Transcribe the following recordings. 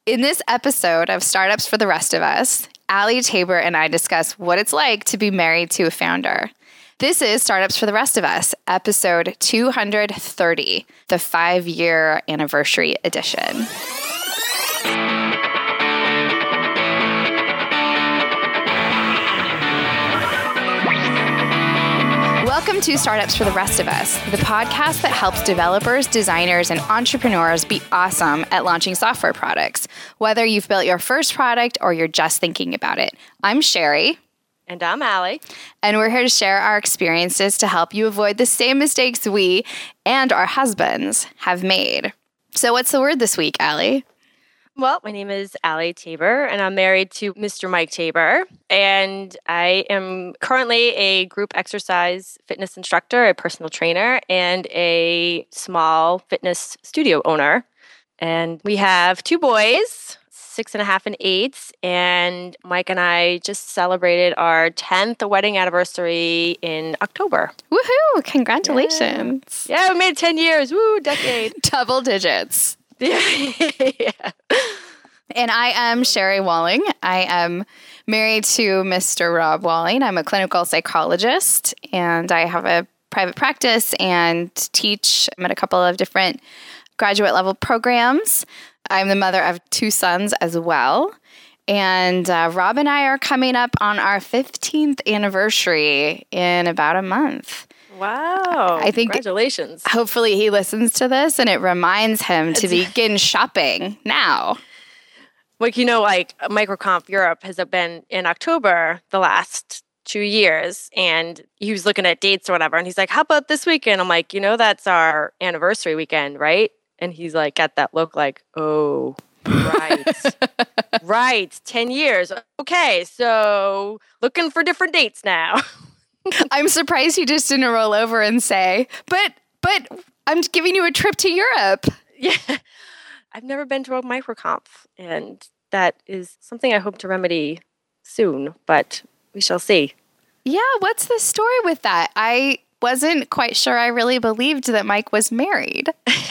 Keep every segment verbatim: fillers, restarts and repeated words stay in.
In this episode of Startups for the Rest of Us, Allie Tabor and I discuss what it's like to be married to a founder. This is Startups for the Rest of Us, episode two hundred thirty, the five-year anniversary edition. Welcome to Startups for the Rest of Us, the podcast that helps developers, designers, and entrepreneurs be awesome at launching software products, whether you've built your first product or you're just thinking about it. I'm Sherry. And I'm Allie. And we're here to share our experiences to help you avoid the same mistakes we and our husbands have made. So what's the word this week, Allie? Well, my name is Allie Tabor, and I'm married to Mister Mike Tabor. And I am currently a group exercise fitness instructor, a personal trainer, and a small fitness studio owner. And we have two boys, six and a half and eight. And Mike and I just celebrated our tenth wedding anniversary in October. Woohoo! Congratulations. Yeah, yeah we made it ten years. Woo, decade. Double digits. yeah. And I am Sherry Walling. I am married to Mister Rob Walling. I'm a clinical psychologist, and I have a private practice and teach. I'm at a couple of different graduate level programs. I'm the mother of two sons as well. And uh, Rob and I are coming up on our fifteenth anniversary in about a month. Wow. I think Congratulations. Hopefully he listens to this and it reminds him to begin shopping now. Like, you know, like MicroConf Europe has been in October the last two years. And he was looking at dates or whatever. And he's like, how about this weekend? I'm like, you know, that's our anniversary weekend, right? And he's like, got that look like, oh, right. right. ten years. Okay. So looking for different dates now. I'm surprised he just didn't roll over and say, but, but I'm giving you a trip to Europe. Yeah. I've never been to a MicroConf, and that is something I hope to remedy soon, but we shall see. Yeah. What's the story with that? I wasn't quite sure I really believed that Mike was married.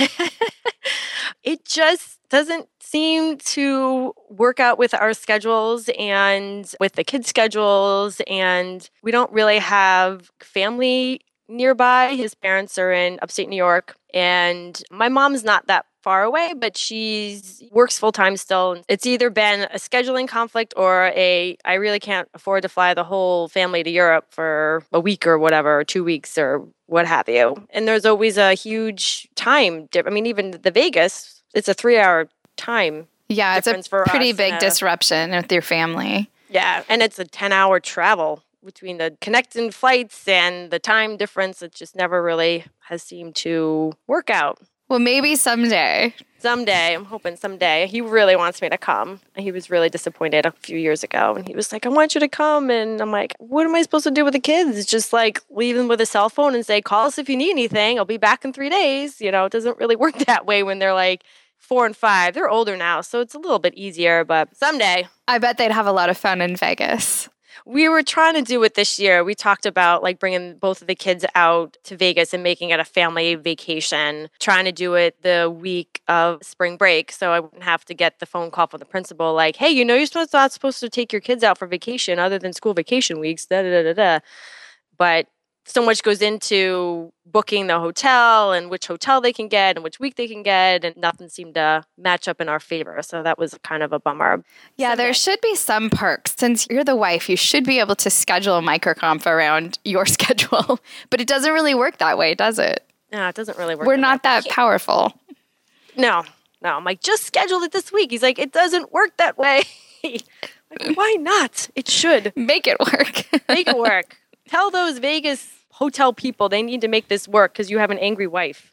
It just doesn't seem to work out with our schedules and with the kids' schedules. And we don't really have family nearby. His parents are in upstate New York. And my mom's not that far away, but she works full-time still. It's either been a scheduling conflict or a, I really can't afford to fly the whole family to Europe for a week or whatever, or two weeks or what have you. And there's always a huge time dip. I mean, even the Vegas, it's a three-hour time Yeah, it's a pretty big a, disruption with your family. Yeah, and it's a ten-hour travel between the connecting flights and the time difference. It just never really has seemed to work out. Well, maybe someday. Someday. I'm hoping someday. He really wants me to come. He was really disappointed a few years ago. And he was like, I want you to come. And I'm like, what am I supposed to do with the kids? Just like leave them with a cell phone and say, call us if you need anything. I'll be back in three days. You know, it doesn't really work that way when they're like four and five. They're older now, so it's a little bit easier. But someday. I bet they'd have a lot of fun in Vegas. We were trying to do it this year. We talked about like bringing both of the kids out to Vegas and making it a family vacation, trying to do it the week of spring break so I wouldn't have to get the phone call from the principal like, hey, you know you're supposed not supposed to take your kids out for vacation other than school vacation weeks, da da da da da. But so much goes into booking the hotel and which hotel they can get and which week they can get, and nothing seemed to match up in our favor. So that was kind of a bummer. Yeah, Someday. There should be some perks. Since you're the wife, you should be able to schedule a MicroConf around your schedule. But it doesn't really work that way, does it? No, it doesn't really work. We're not that powerful. No, no. I'm like, just schedule it this week. He's like, it doesn't work that way. Like, why not? It should. Make it work. Make it work. Tell those Vegas hotel people they need to make this work because you have an angry wife.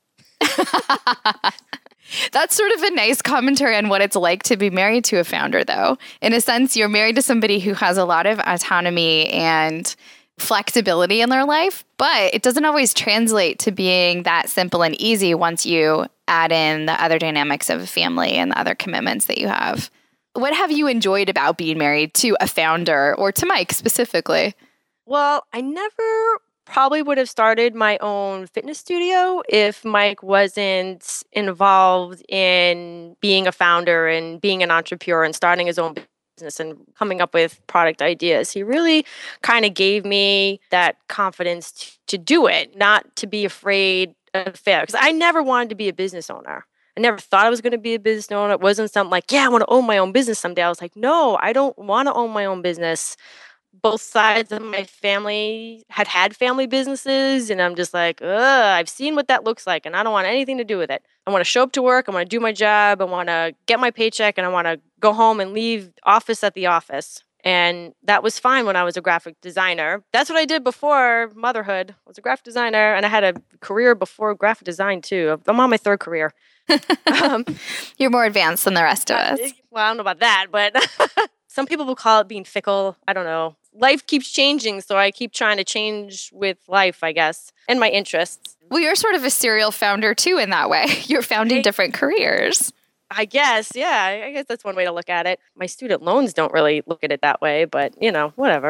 That's sort of a nice commentary on what it's like to be married to a founder, though. In a sense, you're married to somebody who has a lot of autonomy and flexibility in their life, but it doesn't always translate to being that simple and easy once you add in the other dynamics of a family and the other commitments that you have. What have you enjoyed about being married to a founder or to Mike specifically? Well, I never probably would have started my own fitness studio if Mike wasn't involved in being a founder and being an entrepreneur and starting his own business and coming up with product ideas. He really kind of gave me that confidence t- to do it, not to be afraid of failure. Because I never wanted to be a business owner. I never thought I was going to be a business owner. It wasn't something like, yeah, I want to own my own business someday. I was like, no, I don't want to own my own business. Both sides of my family had had family businesses, and I'm just like, ugh, I've seen what that looks like, and I don't want anything to do with it. I want to show up to work. I want to do my job. I want to get my paycheck, and I want to go home and leave office at the office. And that was fine when I was a graphic designer. That's what I did before motherhood. I was a graphic designer, and I had a career before graphic design too. I'm on my third career. um, You're more advanced than the rest of us. Well, I don't know about that, but some people will call it being fickle. I don't know. Life keeps changing, so I keep trying to change with life, I guess, and my interests. Well, you're sort of a serial founder too in that way. You're founding different careers. I guess, yeah. I guess that's one way to look at it. My student loans don't really look at it that way, but, you know, whatever.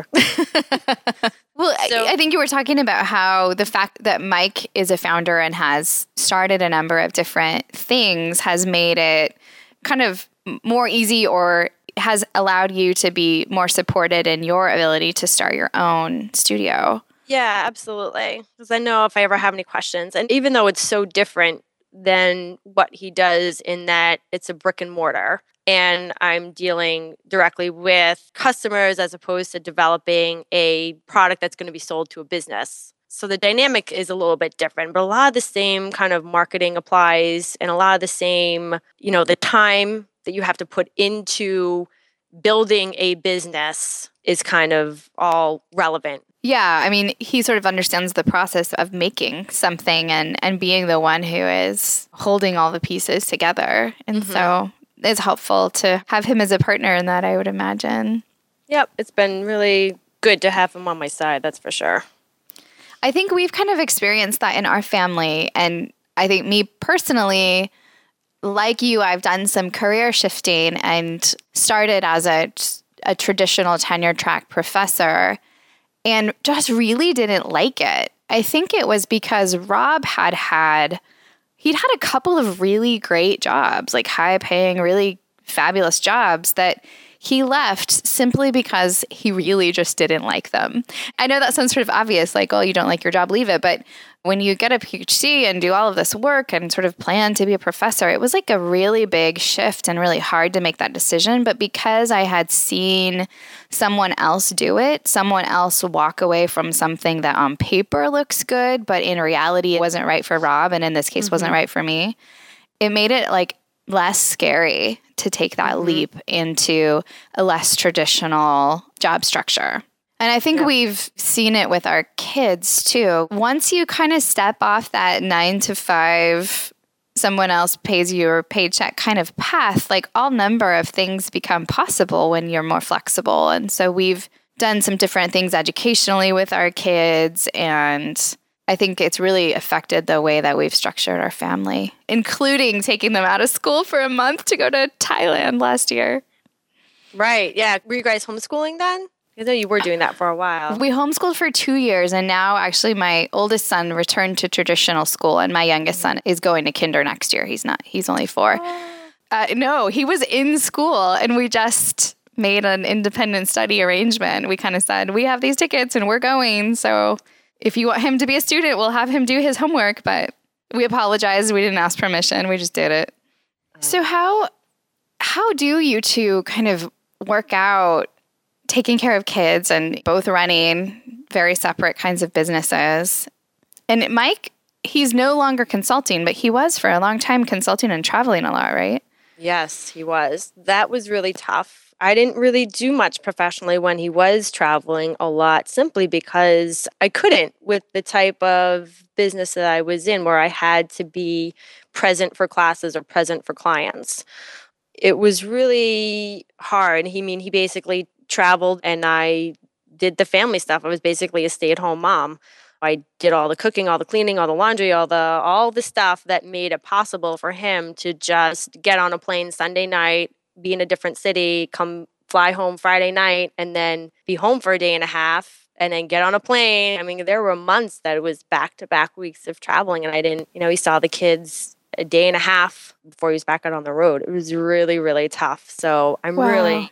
Well, so, I, I think you were talking about how the fact that Mike is a founder and has started a number of different things has made it kind of more easy or has allowed you to be more supported in your ability to start your own studio. Yeah, absolutely. Because I know if I ever have any questions, and even though it's so different than what he does in that it's a brick and mortar, and I'm dealing directly with customers as opposed to developing a product that's going to be sold to a business. So the dynamic is a little bit different, but a lot of the same kind of marketing applies, and a lot of the same, you know, the time that you have to put into building a business is kind of all relevant. Yeah, I mean, he sort of understands the process of making something and, and being the one who is holding all the pieces together. And mm-hmm. so it's helpful to have him as a partner in that, I would imagine. Yep, it's been really good to have him on my side, that's for sure. I think we've kind of experienced that in our family. And I think me personally, like you, I've done some career shifting and started as a, a traditional tenure track professor and just really didn't like it. I think it was because Rob had had, he'd had a couple of really great jobs, like high paying, really fabulous jobs that he left simply because he really just didn't like them. I know that sounds sort of obvious, like, oh, you don't like your job, leave it. But when you get a P H D and do all of this work and sort of plan to be a professor, it was like a really big shift and really hard to make that decision. But because I had seen someone else do it, someone else walk away from something that on paper looks good, but in reality it wasn't right for Rob, and in this case mm-hmm. wasn't right for me, it made it like less scary to take that mm-hmm. leap into a less traditional job structure. And I think yeah. we've seen it with our kids too. Once you kind of step off that nine to five, someone else pays your paycheck kind of path, like all number of things become possible when you're more flexible. And so we've done some different things educationally with our kids, and I think it's really affected the way that we've structured our family, including taking them out of school for a month to go to Thailand last year. Right. Yeah. Were you guys homeschooling then? I know you were doing that for a while. We homeschooled for two years, and now actually my oldest son returned to traditional school, and my youngest son is going to kinder next year. He's not. He's only four. Oh. Uh, no, he was in school, and we just made an independent study arrangement. We kind of said, we have these tickets, and we're going, so if you want him to be a student, we'll have him do his homework. But we apologized. We didn't ask permission. We just did it. So how how do you two kind of work out taking care of kids and both running very separate kinds of businesses? And Mike, he's no longer consulting, but he was for a long time consulting and traveling a lot, right? Yes, he was. That was really tough. I didn't really do much professionally when he was traveling a lot, simply because I couldn't with the type of business that I was in, where I had to be present for classes or present for clients. It was really hard. He I mean, he basically traveled and I did the family stuff. I was basically a stay-at-home mom. I did all the cooking, all the cleaning, all the laundry, all the all the stuff that made it possible for him to just get on a plane Sunday night, be in a different city, come fly home Friday night, and then be home for a day and a half, and then get on a plane. I mean, there were months that it was back-to-back weeks of traveling, and I didn't, you know, he saw the kids a day and a half before he was back out on the road. It was really, really tough. So I'm Wow. really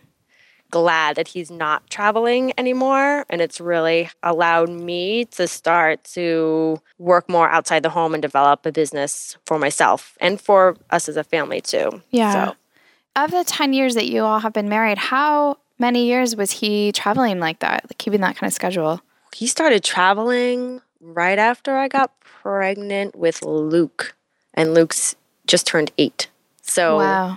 glad that he's not traveling anymore. And it's really allowed me to start to work more outside the home and develop a business for myself and for us as a family too. Yeah. So, of the ten years that you all have been married, how many years was he traveling like that, like keeping that kind of schedule? he started traveling right after I got pregnant with Luke. And Luke's just turned eight. So, wow.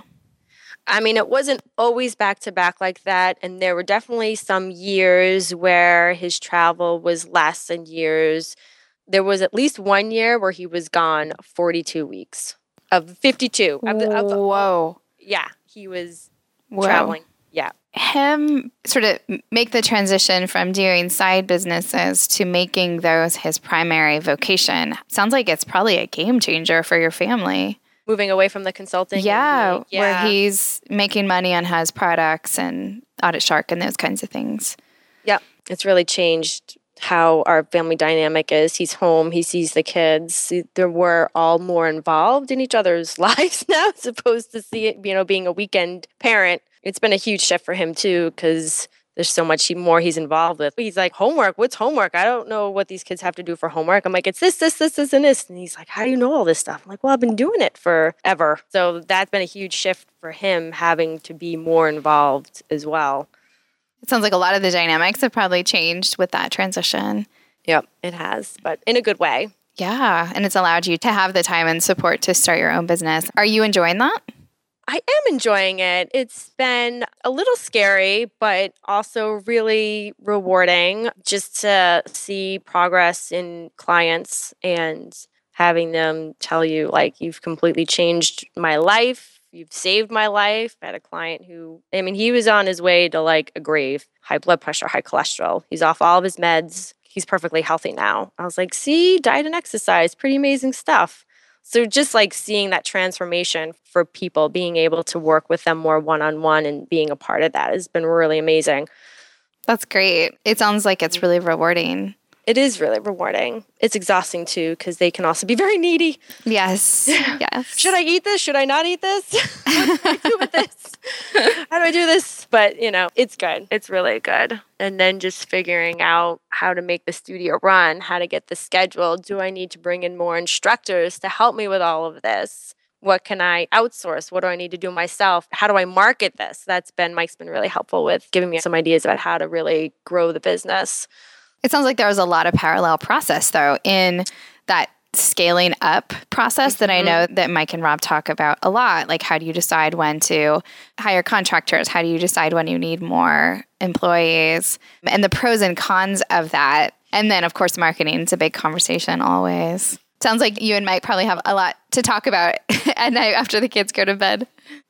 I mean, it wasn't always back to back like that. And there were definitely some years where his travel was less and years. There was at least one year where he was gone forty-two weeks of fifty-two. Of the, of the, Whoa. Yeah, he was Whoa. traveling. Yeah. Him sort of make the transition from doing side businesses to making those his primary vocation. Sounds like it's probably a game changer for your family. Moving away from the consulting. Yeah, being, yeah. where he's making money on his products and Audit Shark and those kinds of things. Yeah, it's really changed how our family dynamic is. He's home, he sees the kids. There we're all more involved in each other's lives now, as opposed to see it, you know, being a weekend parent. It's been a huge shift for him too, because there's so much more he's involved with. He's like, homework? What's homework? I don't know what these kids have to do for homework. I'm like, it's this, this, this, this, and this. And he's like, how do you know all this stuff? I'm like, well, I've been doing it forever. So that's been a huge shift for him, having to be more involved as well. It sounds like a lot of the dynamics have probably changed with that transition. Yep, it has, but in a good way. Yeah, and it's allowed you to have the time and support to start your own business. Are you enjoying that? I am enjoying it. It's been a little scary, but also really rewarding just to see progress in clients and having them tell you, like, you've completely changed my life. You've saved my life. I had a client who, I mean, he was on his way to like a grave, high blood pressure, high cholesterol. He's off all of his meds. He's perfectly healthy now. I was like, see, diet and exercise, pretty amazing stuff. So just like seeing that transformation for people, being able to work with them more one-on-one and being a part of that has been really amazing. That's great. It sounds like it's really rewarding. It is really rewarding. It's exhausting too, because they can also be very needy. Yes. Yes. Should I eat this? Should I not eat this? What do I do with this? How do I do this? But, you know, it's good. It's really good. And then just figuring out how to make the studio run, how to get the schedule. Do I need to bring in more instructors to help me with all of this? What can I outsource? What do I need to do myself? How do I market this? That's been, Mike's been really helpful with giving me some ideas about how to really grow the business. It sounds like there was a lot of parallel process, though, in that scaling up process that I know that Mike and Rob talk about a lot. Like, how do you decide when to hire contractors? How do you decide when you need more employees? And the pros and cons of that. And then, of course, marketing is a big conversation always. Sounds like you and Mike probably have a lot to talk about at night after the kids go to bed.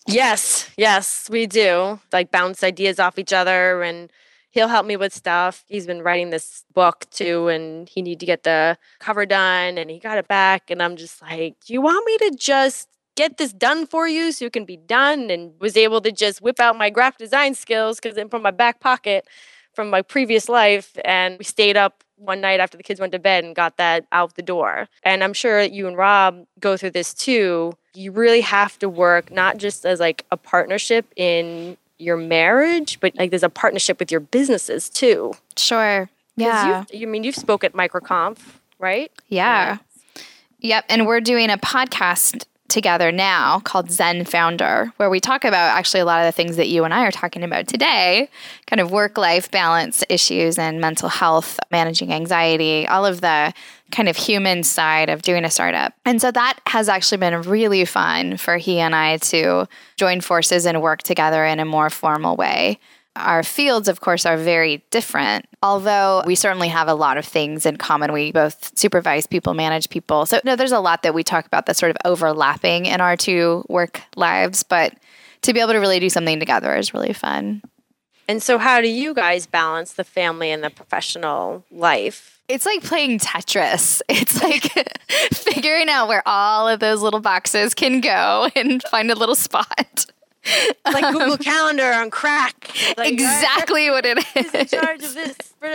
Yes, yes, we do. Like bounce ideas off each other, and he'll help me with stuff. He's been writing this book too, and he needed to get the cover done, and he got it back. And I'm just like, do you want me to just get this done for you so you can be done? And was able to just whip out my graphic design skills because from my back pocket from my previous life. And we stayed up one night after the kids went to bed and got that out the door. And I'm sure you and Rob go through this too. You really have to work not just as like a partnership in your marriage, but like there's a partnership with your businesses too. Sure. Yeah. You, I mean, you've spoke at MicroConf, right? Yeah. yeah. Yep. And we're doing a podcast together now called Zen Founder, where we talk about actually a lot of the things that you and I are talking about today, kind of work-life balance issues and mental health, managing anxiety, all of the kind of human side of doing a startup. And so that has actually been really fun for he and I to join forces and work together in a more formal way. Our fields, of course, are very different, although we certainly have a lot of things in common. We both supervise people, manage people. So no, there's a lot that we talk about that's sort of overlapping in our two work lives, but to be able to really do something together is really fun. And so how do you guys balance the family and the professional life? It's like playing Tetris. It's like figuring out where all of those little boxes can go and find a little spot. Like Google um, Calendar on crack. Like, exactly what it is. Who's in charge of this?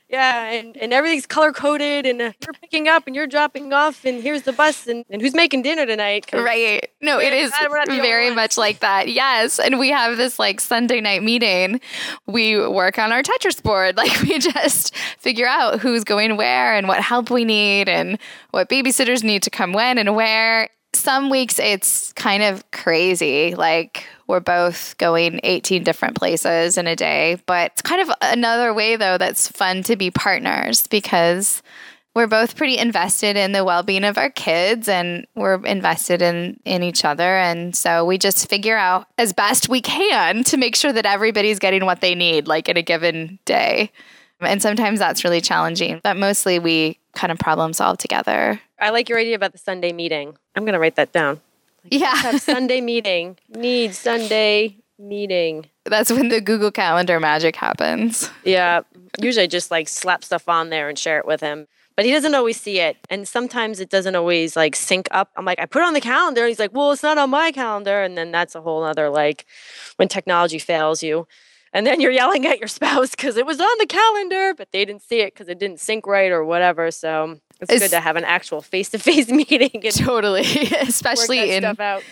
Yeah, and, and everything's color coded, and uh, you're picking up and you're dropping off, and here's the bus, and, and who's making dinner tonight? Right. No, it is very much like that. Yes. And we have this like Sunday night meeting. We work on our Tetris board. Like we just figure out who's going where and what help we need and what babysitters need to come when and where. Some weeks it's kind of crazy. Like we're both going eighteen different places in a day. But it's kind of another way, though, that's fun to be partners because we're both pretty invested in the well-being of our kids and we're invested in, in each other. And so we just figure out as best we can to make sure that everybody's getting what they need, like in a given day. And sometimes that's really challenging, but mostly we kind of problem solve together. I like your idea about the Sunday meeting. I'm going to write that down. Like, yeah. Have Sunday meeting. Need Sunday meeting. That's when the Google Calendar magic happens. Yeah. Usually I just like slap stuff on there and share it with him. But he doesn't always see it. And sometimes it doesn't always like sync up. I'm like, I put it on the calendar. And he's like, well, it's not on my calendar. And then that's a whole other like when technology fails you. And then you're yelling at your spouse because it was on the calendar, but they didn't see it because it didn't sync right or whatever. So it's, it's good to have an actual face-to-face meeting. And totally, especially in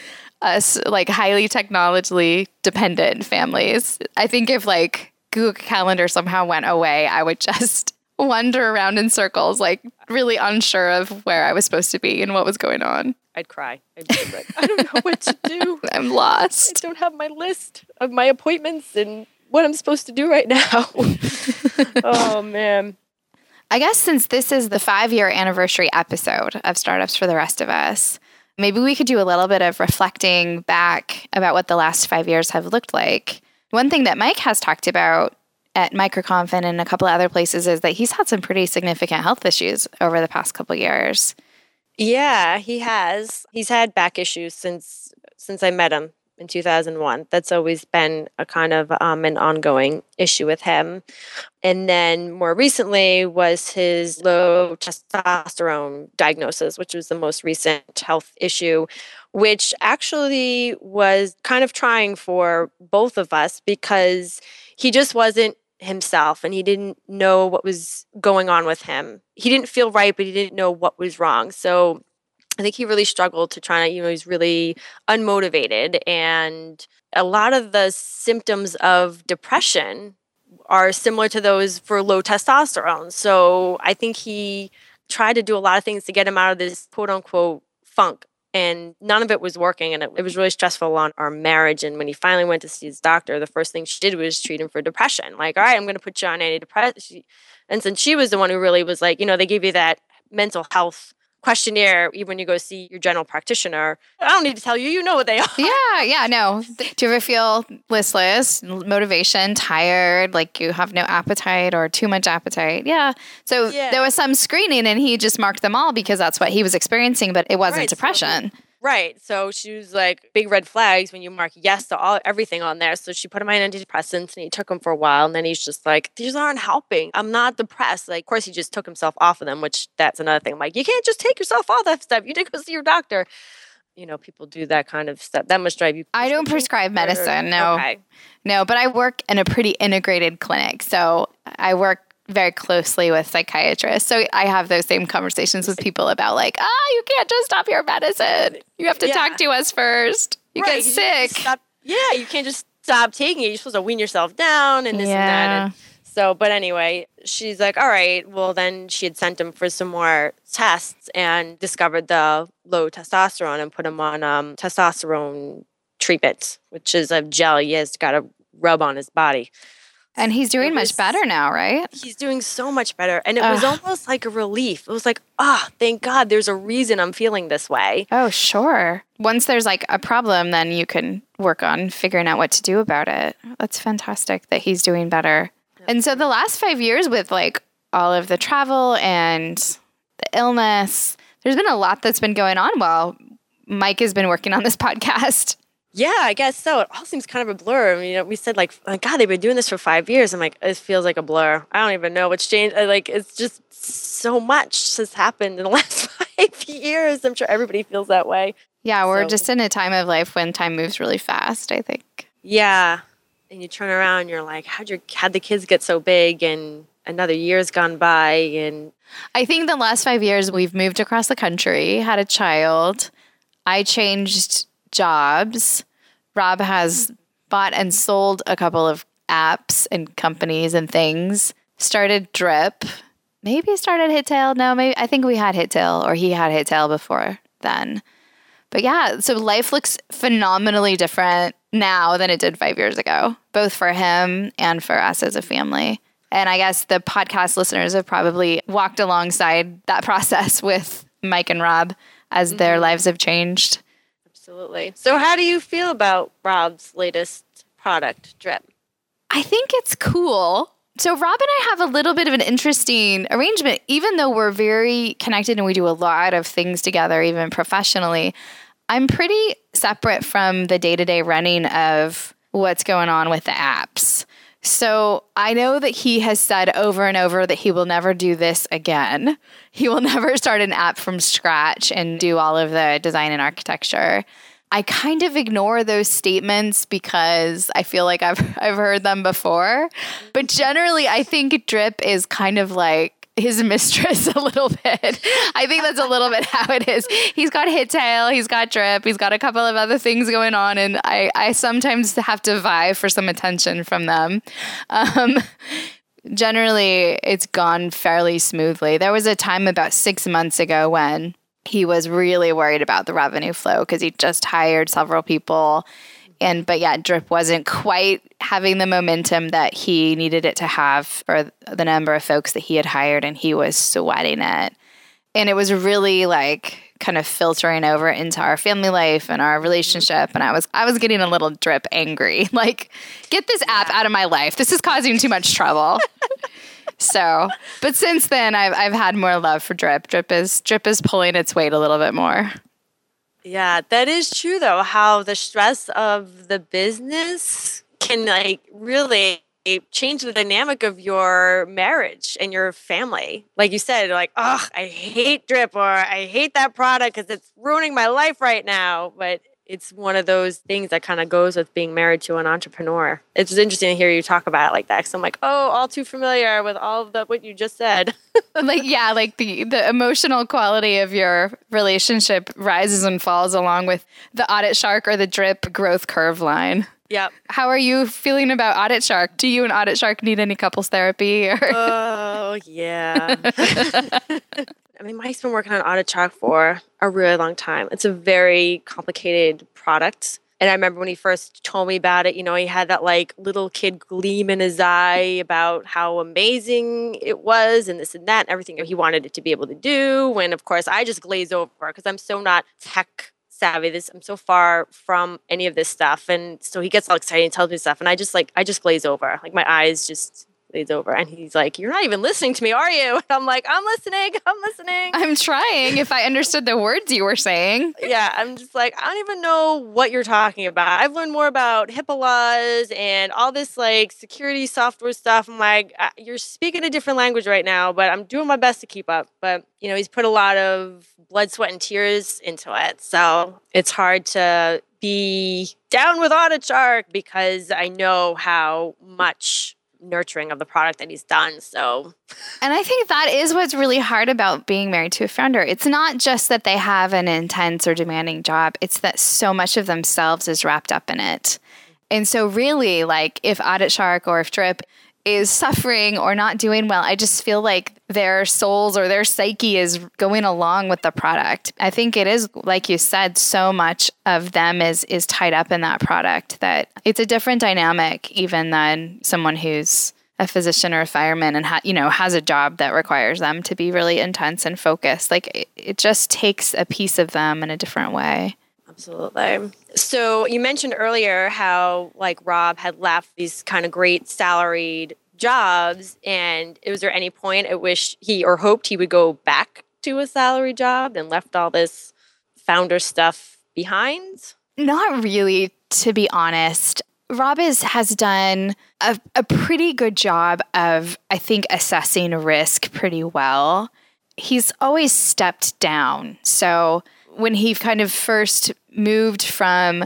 us like highly technologically dependent families. I think if like Google Calendar somehow went away, I would just wander around in circles, like really unsure of where I was supposed to be and what was going on. I'd cry. I'd be like, I don't know what to do. I'm lost. I don't have my list of my appointments and what I'm supposed to do right now. Oh, man. I guess since this is the five-year anniversary episode of Startups for the Rest of Us, maybe we could do a little bit of reflecting back about what the last five years have looked like. One thing that Mike has talked about at MicroConf and in a couple of other places is that he's had some pretty significant health issues over the past couple of years. Yeah, he has. He's had back issues since since I met him in two thousand one. That's always been a kind of um, an ongoing issue with him. And then more recently was his low testosterone diagnosis, which was the most recent health issue, which actually was kind of trying for both of us because he just wasn't himself and he didn't know what was going on with him. He didn't feel right, but he didn't know what was wrong. So I think he really struggled to try to, you know, he's really unmotivated. And a lot of the symptoms of depression are similar to those for low testosterone. So I think he tried to do a lot of things to get him out of this quote unquote funk. And none of it was working. And it, it was really stressful on our marriage. And when he finally went to see his doctor, the first thing she did was treat him for depression. Like, all right, I'm going to put you on antidepressants. And since she was the one who really was like, you know, they give you that mental health questionnaire even when you go see your general practitioner. I don't need to tell you, you know what they are. Yeah, yeah, no. Do you ever feel listless, motivation, tired, like you have no appetite or too much appetite? Yeah. So yeah. There was some screening and he just marked them all because that's what he was experiencing, but it wasn't right, depression. So, right. So she was like, big red flags when you mark yes to all everything on there. So she put him on antidepressants and he took them for a while. And then he's just like, these aren't helping. I'm not depressed. Like, of course, he just took himself off of them, which that's another thing. I'm like, you can't just take yourself off that stuff. You need to go see your doctor. You know, people do that kind of stuff. That must drive you. I don't prescribe medicine. No. Okay. No, but I work in a pretty integrated clinic. So I work very closely with psychiatrists. So I have those same conversations with people about like, ah, oh, you can't just stop your medicine. You have to yeah. talk to us first. You right. get sick. You stop, yeah, you can't just stop taking it. You're supposed to wean yourself down and this yeah. and that. And so, but anyway, she's like, all right, well, then she had sent him for some more tests and discovered the low testosterone and put him on um, testosterone treatment, which is a gel he has got to rub on his body. And he's doing was, much better now, right? He's doing so much better. And it Ugh. was almost like a relief. It was like, ah, oh, thank God there's a reason I'm feeling this way. Oh, sure. Once there's like a problem, then you can work on figuring out what to do about it. That's fantastic that he's doing better. And so the last five years with like all of the travel and the illness, there's been a lot that's been going on while Mike has been working on this podcast. Yeah, I guess so. It all seems kind of a blur. I mean, you know, we said like, oh, God, they've been doing this for five years. I'm like, it feels like a blur. I don't even know what's changed. I, like, it's just so much has happened in the last five years. I'm sure everybody feels that way. Yeah, we're so. just in a time of life when time moves really fast, I think. Yeah. And you turn around and you're like, how'd your how'd the kids get so big? And another year's gone by. And I think the last five years we've moved across the country, had a child. I changed jobs. Rob has bought and sold a couple of apps and companies and things. Started Drip. Maybe started Hittail. No, maybe I think we had Hittail, or he had Hittail before then. But yeah, so life looks phenomenally different now than it did five years ago, both for him and for us as a family. And I guess the podcast listeners have probably walked alongside that process with Mike and Rob as mm-hmm. their lives have changed. Absolutely. So how do you feel about Rob's latest product, Drip? I think it's cool. So Rob and I have a little bit of an interesting arrangement, even though we're very connected and we do a lot of things together, even professionally. I'm pretty separate from the day-to-day running of what's going on with the apps. So I know that he has said over and over that he will never do this again. He will never start an app from scratch and do all of the design and architecture. I kind of ignore those statements because I feel like I've I've heard them before. But generally, I think Drip is kind of like his mistress a little bit. I think that's a little bit how it is. He's got Hittail, he's got Drip, he's got a couple of other things going on, and I, I sometimes have to vie for some attention from them. Um, generally, it's gone fairly smoothly. There was a time about six months ago when he was really worried about the revenue flow because he just hired several people. And but yeah, Drip wasn't quite having the momentum that he needed it to have for the number of folks that he had hired, and he was sweating it. And it was really like kind of filtering over into our family life and our relationship. And I was I was getting a little Drip angry. Like, get this app out of my life. This is causing too much trouble. So, but since then, I've I've had more love for Drip. Drip is Drip is pulling its weight a little bit more. Yeah, that is true, though, how the stress of the business can like really change the dynamic of your marriage and your family. Like you said, like, oh, I hate Drip, or I hate that product because it's ruining my life right now. But it's one of those things that kind of goes with being married to an entrepreneur. It's interesting to hear you talk about it like that. Because I'm like, oh, all too familiar with all of the what you just said. Like, yeah, like the, the emotional quality of your relationship rises and falls along with the Audit Shark or the Drip growth curve line. Yep. How are you feeling about Audit Shark? Do you and Audit Shark need any couples therapy? Or? Oh, yeah. I mean, Mike's been working on Audit Shark for a really long time. It's a very complicated product. And I remember when he first told me about it, you know, he had that like little kid gleam in his eye about how amazing it was and this and that, and everything he wanted it to be able to do. And of course, I just glaze over because I'm so not tech savvy. This I'm so far from any of this stuff. And so he gets all excited and tells me stuff. And I just like, I just glaze over. Like my eyes just glaze over. And he's like, you're not even listening to me, are you? And I'm like, I'm listening. I'm listening. I'm trying if I understood the words you were saying. Yeah, I'm just like, I don't even know what you're talking about. I've learned more about HIPAA laws and all this like security software stuff. I'm like, you're speaking a different language right now, but I'm doing my best to keep up. But, you know, he's put a lot of blood, sweat, and tears into it. So it's hard to be down with Audit Shark because I know how much nurturing of the product that he's done. So, and I think that is what's really hard about being married to a founder. It's not just that they have an intense or demanding job. It's that so much of themselves is wrapped up in it. And so really, like if Audit Shark or if Drip is suffering or not doing well, I just feel like their souls or their psyche is going along with the product. I think it is, like you said, so much of them is is tied up in that product that it's a different dynamic even than someone who's a physician or a fireman and ha- you know has a job that requires them to be really intense and focused. Like it, it just takes a piece of them in a different way. Absolutely. So you mentioned earlier how like Rob had left these kind of great salaried jobs, and was there any point at which he or hoped he would go back to a salary job and left all this founder stuff behind? Not really, to be honest. Rob is, has done a, a pretty good job of, I think, assessing risk pretty well. He's always stepped down. So when he kind of first moved from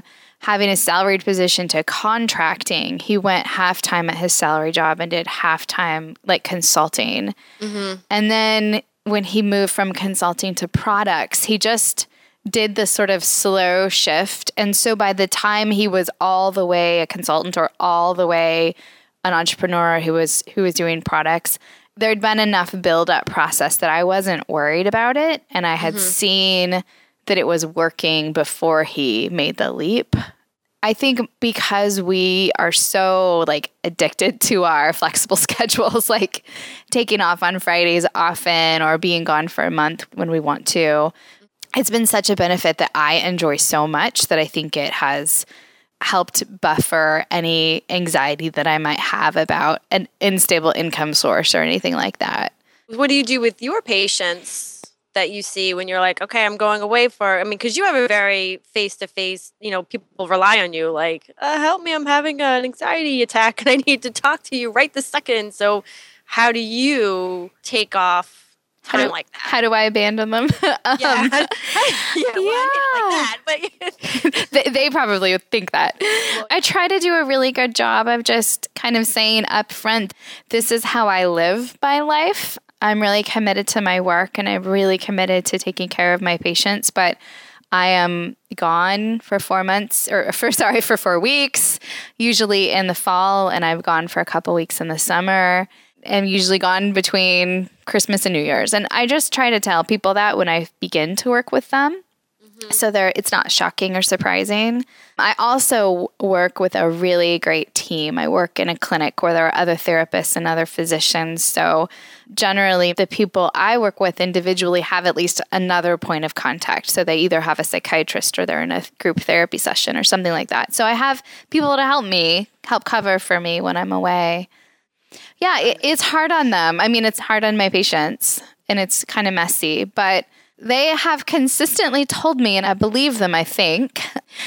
having a salaried position to contracting. He went half-time at his salary job and did half-time like consulting. Mm-hmm. And then when he moved from consulting to products, he just did this sort of slow shift. And so by the time he was all the way a consultant or all the way an entrepreneur who was who was doing products, there'd been enough build-up process that I wasn't worried about it. And I had mm-hmm. seen that it was working before he made the leap. I think because we are so like addicted to our flexible schedules, like taking off on Fridays often or being gone for a month when we want to, it's been such a benefit that I enjoy so much that I think it has helped buffer any anxiety that I might have about an unstable income source or anything like that. What do you do with your patients that you see when you're like, okay, I'm going away for, I mean, because you have a very face-to-face, you know, people rely on you like, uh, help me, I'm having an anxiety attack and I need to talk to you right this second. So how do you take off time how do, like that? How do I abandon them? um, yeah. yeah, well, yeah. I didn't like that, but they, they probably would think that. I try to do a really good job of just kind of saying up front, this is how I live my life. I'm really committed to my work and I'm really committed to taking care of my patients, but I am gone for four months or for, sorry, for four weeks, usually in the fall, and I've gone for a couple weeks in the summer. I'm usually gone between Christmas and New Year's. And I just try to tell people that when I begin to work with them. Mm-hmm. So they're, it's not shocking or surprising. I also work with a really great team. I work in a clinic where there are other therapists and other physicians. So generally, the people I work with individually have at least another point of contact. So they either have a psychiatrist or they're in a group therapy session or something like that. So I have people to help me, help cover for me when I'm away. Yeah, it, it's hard on them. I mean, it's hard on my patients and it's kind of messy, but they have consistently told me, and I believe them, I think,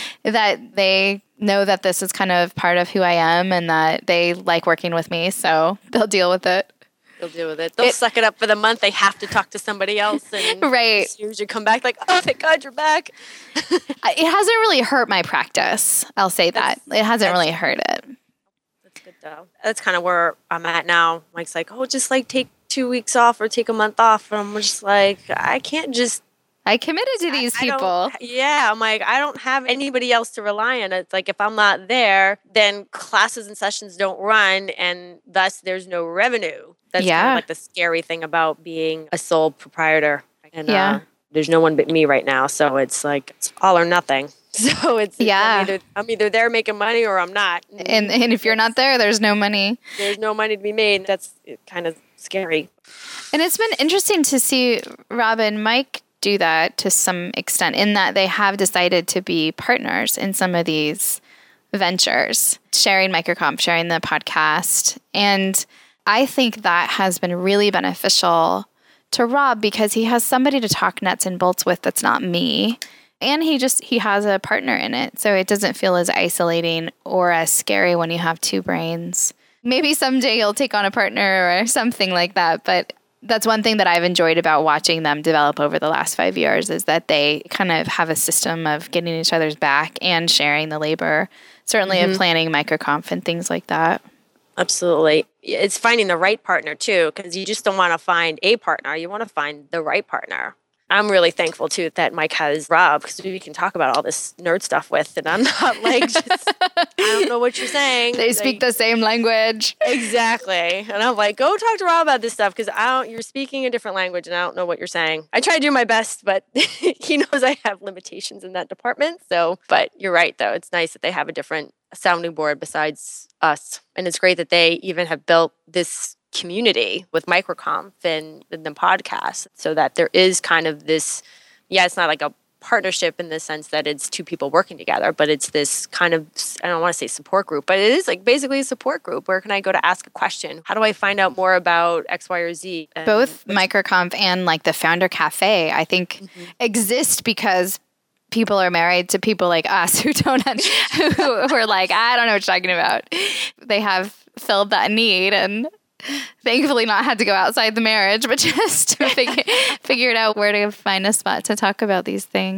that they know that this is kind of part of who I am and that they like working with me, so they'll deal with it. They'll deal with it. They'll it, suck it up for the month. They have to talk to somebody else. And right. As soon as you come back, like, oh, thank God you're back. It hasn't really hurt my practice. I'll say that. That's, it hasn't really hurt it. That's good, though. That's kind of where I'm at now. Mike's like, oh, just like take two weeks off or take a month off. And I'm just like, I can't just. I committed to these I, people. I yeah. I'm like, I don't have anybody else to rely on. It's like, if I'm not there, then classes and sessions don't run and thus there's no revenue. That's yeah. kind of like the scary thing about being a sole proprietor. And yeah. uh, there's no one but me right now. So it's like, it's all or nothing. So it's, yeah. I'm either, I'm either there making money or I'm not. And, and if you're not there, there's no money. There's no money to be made. That's kind of scary. And it's been interesting to see Rob and Mike do that to some extent, in that they have decided to be partners in some of these ventures, sharing Microconf, sharing the podcast. And I think that has been really beneficial to Rob because he has somebody to talk nuts and bolts with that's not me. And he just, he has a partner in it. So it doesn't feel as isolating or as scary when you have two brains. Maybe someday you'll take on a partner or something like that. But that's one thing that I've enjoyed about watching them develop over the last five years is that they kind of have a system of getting each other's back and sharing the labor, certainly mm-hmm. of planning Microconf and things like that. Absolutely. It's finding the right partner too, because you just don't want to find a partner. You want to find the right partner. I'm really thankful too that Mike has Rob because we can talk about all this nerd stuff with, and I'm not like, just, I don't know what you're saying. They speak like, the same language. Exactly. And I'm like, go talk to Rob about this stuff because I don't, you're speaking a different language and I don't know what you're saying. I try to do my best, but he knows I have limitations in that department. So, but you're right though. It's nice that they have a different sounding board besides us. And it's great that they even have built this community with Microconf and, and the podcast so that there is kind of this, yeah, it's not like a partnership in the sense that it's two people working together, but it's this kind of, I don't want to say support group, but it is like basically a support group. Where can I go to ask a question? How do I find out more about X, Y, or Z? And both Microconf and like the Founder Cafe, I think mm-hmm. exist because people are married to people like us who don't, who, who are like, I don't know what you're talking about. They have filled that need and thankfully not had to go outside the marriage, but just to figure, figured out where to find a spot to talk about these things.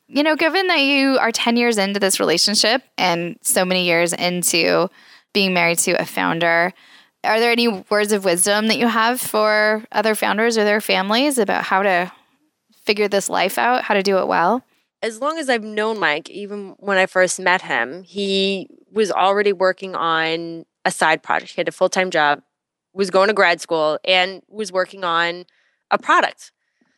you know, given that you are ten years into this relationship and so many years into being married to a founder, are there any words of wisdom that you have for other founders or their families about how to figure this life out, how to do it well? As long as I've known Mike, even when I first met him, he was already working on a side project. He had a full-time job, was going to grad school, and was working on a product.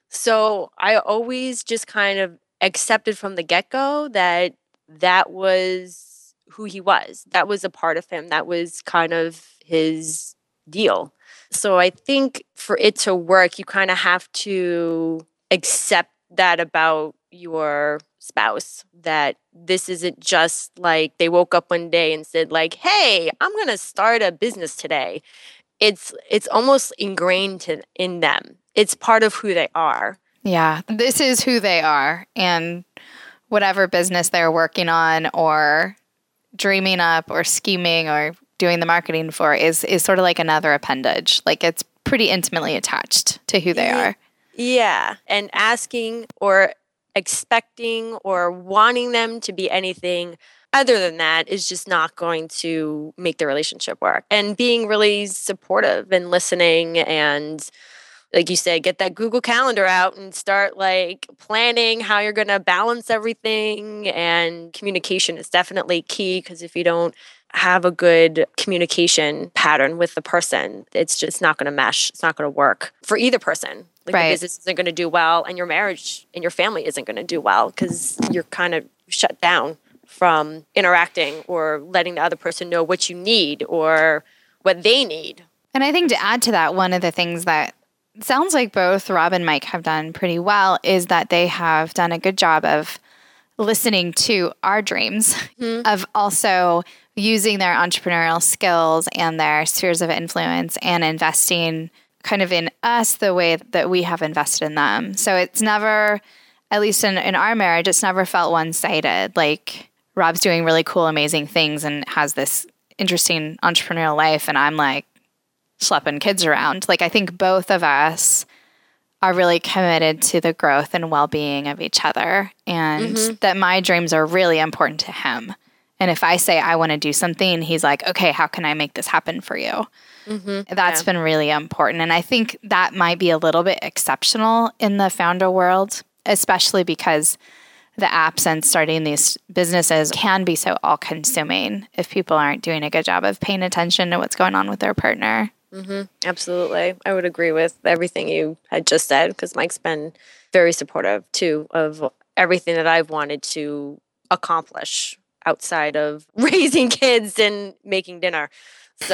So I always just kind of accepted from the get-go that that was who he was. That was a part of him. That was kind of his deal. So I think for it to work, you kind of have to accept that about your spouse, that this isn't just like they woke up one day and said like, hey, I'm going to start a business today. It's it's almost ingrained to, in them. It's part of who they are. Yeah, this is who they are. And whatever business they're working on or dreaming up or scheming or doing the marketing for is is sort of like another appendage. Like it's pretty intimately attached to who they are. Yeah. And asking or expecting or wanting them to be anything other than that is just not going to make the relationship work. And being really supportive and listening and, like you said, get that Google Calendar out and start like planning how you're going to balance everything. And communication is definitely key, because if you don't have a good communication pattern with the person, it's just not going to mesh. It's not going to work for either person. Like right. The business isn't going to do well, and your marriage and your family isn't going to do well because you're kind of shut down from interacting or letting the other person know what you need or what they need. And I think to add to that, one of the things that sounds like both Rob and Mike have done pretty well is that they have done a good job of listening to our dreams, mm-hmm. of also using their entrepreneurial skills and their spheres of influence and investing kind of in us the way that we have invested in them. So it's never, at least in, in our marriage, it's never felt one-sided. Like Rob's doing really cool, amazing things and has this interesting entrepreneurial life, and I'm like schlepping kids around. Like I think both of us are really committed to the growth and well-being of each other, and mm-hmm. that my dreams are really important to him. And if I say I want to do something, he's like, okay, how can I make this happen for you? Mm-hmm. That's yeah. been really important. And I think that might be a little bit exceptional in the founder world, especially because the apps and starting these businesses can be so all-consuming if people aren't doing a good job of paying attention to what's going on with their partner. Mm-hmm. Absolutely. I would agree with everything you had just said, because Mike's been very supportive, too, of everything that I've wanted to accomplish outside of raising kids and making dinner. So,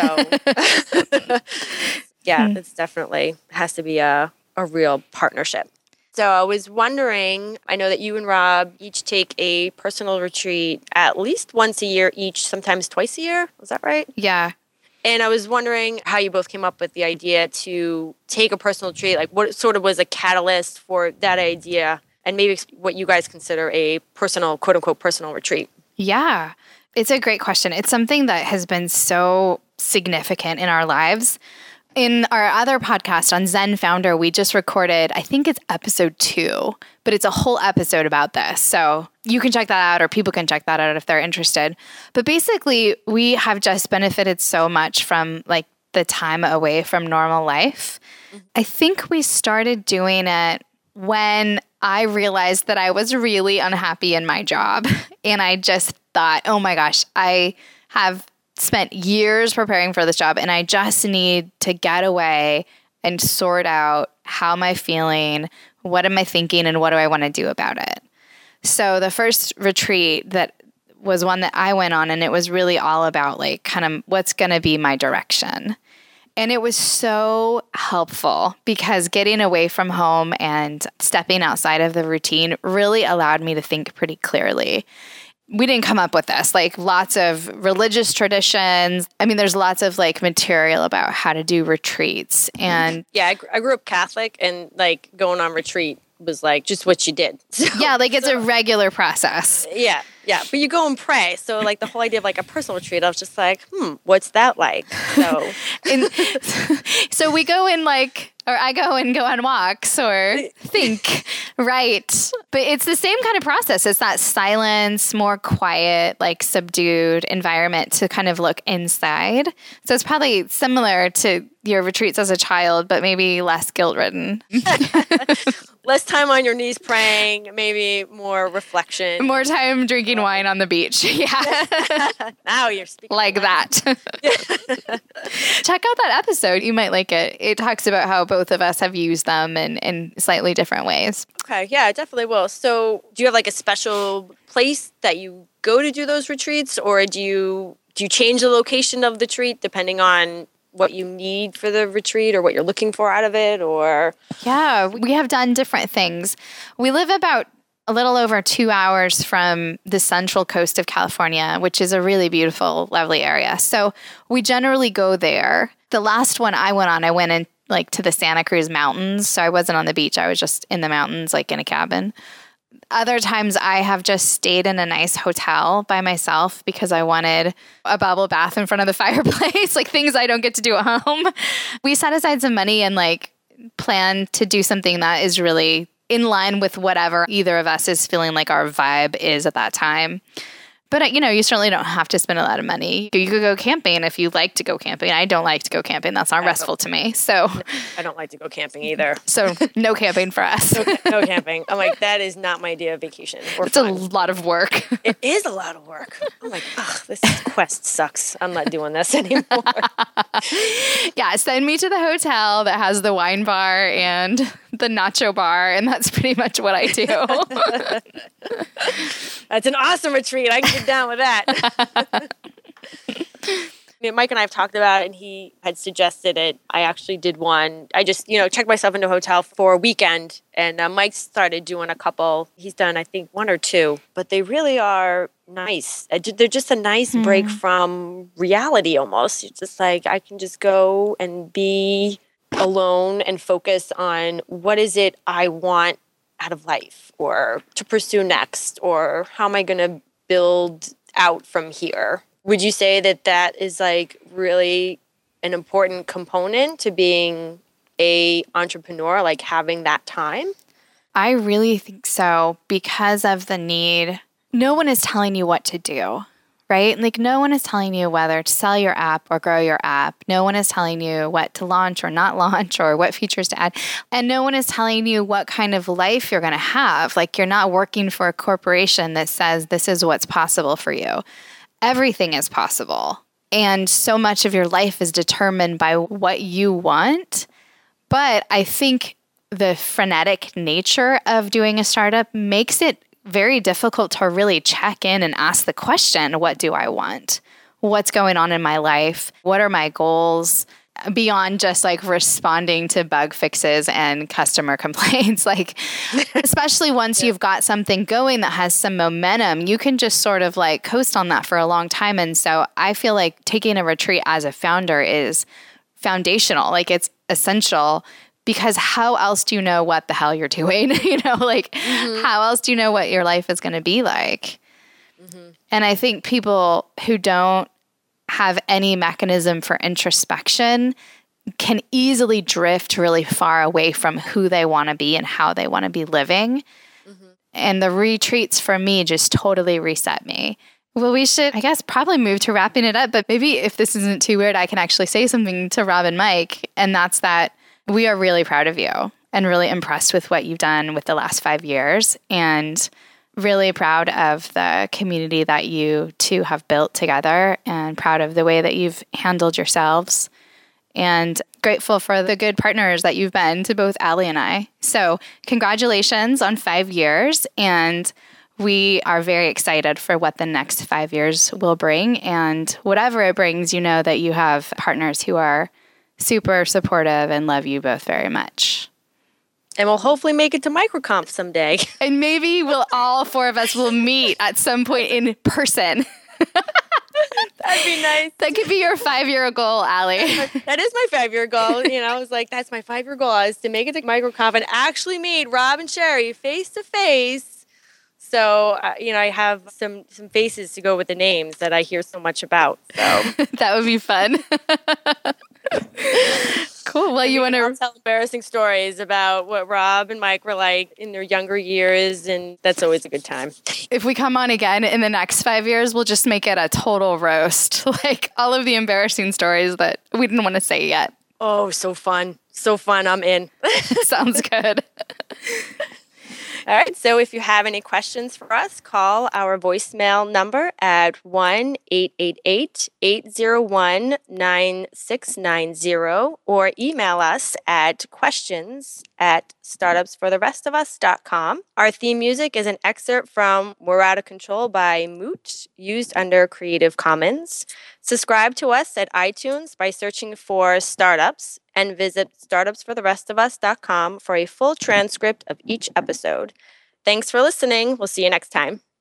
yeah, it's definitely has to be a, a real partnership. So I was wondering, I know that you and Rob each take a personal retreat at least once a year each, sometimes twice a year. Is that right? Yeah. And I was wondering how you both came up with the idea to take a personal retreat. Like what sort of was a catalyst for that idea, and maybe what you guys consider a personal, quote unquote, personal retreat. Yeah, it's a great question. It's something that has been so significant in our lives. In our other podcast on Zen Founder, we just recorded, I think it's episode two, but it's a whole episode about this. So you can check that out, or people can check that out if they're interested. But basically, we have just benefited so much from like the time away from normal life. Mm-hmm. I think we started doing it when I realized that I was really unhappy in my job. And I just thought, oh my gosh, I have spent years preparing for this job, and I just need to get away and sort out how am I feeling, what am I thinking, and what do I want to do about it. So the first retreat that was one that I went on, and it was really all about like kind of what's going to be my direction. And it was so helpful because getting away from home and stepping outside of the routine really allowed me to think pretty clearly. We didn't come up with this, like lots of religious traditions. I mean, there's lots of like material about how to do retreats. And yeah, I, gr- I grew up Catholic, and like going on retreat was like just what you did. So, yeah, like it's so, a regular process. Yeah, yeah. But you go and pray. So like the whole idea of like a personal retreat, I was just like, hmm, what's that like? So, and, so we go in like or I go and go on walks or think, right? But it's the same kind of process. It's that silence, more quiet, like subdued environment to kind of look inside. So it's probably similar to your retreats as a child, but maybe less guilt-ridden. Less time on your knees praying, maybe more reflection. More time drinking wine on the beach. Yeah. Now you're speaking. Like that. Check out that episode. You might like it. It talks about how both of us have used them in, in slightly different ways. Okay. Yeah, I definitely will. So do you have like a special place that you go to do those retreats, or do you do you change the location of the retreat depending on what you need for the retreat or what you're looking for out of it? Or yeah, we have done different things. We live about a little over two hours from the central coast of California, which is a really beautiful, lovely area. So we generally go there. The last one I went on, I went in like to the Santa Cruz Mountains. So I wasn't on the beach. I was just in the mountains, like in a cabin. Other times I have just stayed in a nice hotel by myself because I wanted a bubble bath in front of the fireplace, like things I don't get to do at home. We set aside some money and like plan to do something that is really in line with whatever either of us is feeling like our vibe is at that time. But, you know, you certainly don't have to spend a lot of money. You could go camping if you like to go camping. I don't like to go camping. That's not restful to me. So I don't like to go camping either. So no camping for us. No, no camping. I'm like, that is not my idea of vacation. Or it's fun. a lot of work. It is a lot of work. I'm like, ugh, this quest sucks. I'm not doing this anymore. Yeah, send me to the hotel that has the wine bar and the nacho bar, and that's pretty much what I do. That's an awesome retreat. I can get down with that. Mike and I have talked about it, and he had suggested it. I actually did one. I just, you know, checked myself into a hotel for a weekend, and uh, Mike started doing a couple. He's done, I think, one or two, but they really are nice. They're just a nice mm. break from reality almost. It's just like I can just go and be alone and focus on what is it I want out of life or to pursue next, or how am I going to build out from here? Would you say that that is like really an important component to being a entrepreneur, like having that time? I really think so, because of the need. No one is telling you what to do, right? Like no one is telling you whether to sell your app or grow your app. No one is telling you what to launch or not launch or what features to add. And no one is telling you what kind of life you're going to have. Like you're not working for a corporation that says this is what's possible for you. Everything is possible. And so much of your life is determined by what you want. But I think the frenetic nature of doing a startup makes it very difficult to really check in and ask the question, what do I want? What's going on in my life? What are my goals? Beyond just like responding to bug fixes and customer complaints. Like, especially once yeah. you've got something going that has some momentum, you can just sort of like coast on that for a long time. And so I feel like taking a retreat as a founder is foundational. Like it's essential, because how else do you know what the hell you're doing? You know, like mm-hmm. how else do you know what your life is going to be like? Mm-hmm. And I think people who don't have any mechanism for introspection can easily drift really far away from who they want to be and how they want to be living. Mm-hmm. And the retreats for me just totally reset me. Well, we should, I guess, probably move to wrapping it up. But maybe if this isn't too weird, I can actually say something to Rob and Mike. And that's that we are really proud of you and really impressed with what you've done with the last five years. And really proud of the community that you two have built together, and proud of the way that you've handled yourselves, and grateful for the good partners that you've been to both Allie and I. So congratulations on five years. And we are very excited for what the next five years will bring. And whatever it brings, you know that you have partners who are super supportive and love you both very much. And we'll hopefully make it to MicroConf someday. And maybe we'll all four of us will meet at some point in person. That'd be nice. That could be your five-year goal, Allie. That is my five-year goal. You know, I was like, that's my five-year goal, is to make it to MicroConf and actually meet Rob and Sherry face-to-face. So, uh, you know, I have some, some faces to go with the names that I hear so much about. So that would be fun. Cool. Well, you want to tell embarrassing stories about what Rob and Mike were like in their younger years, and that's always a good time. If we come on again in the next five years, we'll just make it a total roast, like all of the embarrassing stories that we didn't want to say yet. Oh, so fun. So fun. I'm in. Sounds good. All right. So if you have any questions for us, call our voicemail number at one eight eight eight, eight zero one, nine six nine zero or email us at questions at startups for the rest of us dot com. Our theme music is an excerpt from We're Out of Control by Moot, used under Creative Commons. Subscribe to us at iTunes by searching for Startups and visit startups for the rest of us dot com for a full transcript of each episode. Thanks for listening. We'll see you next time.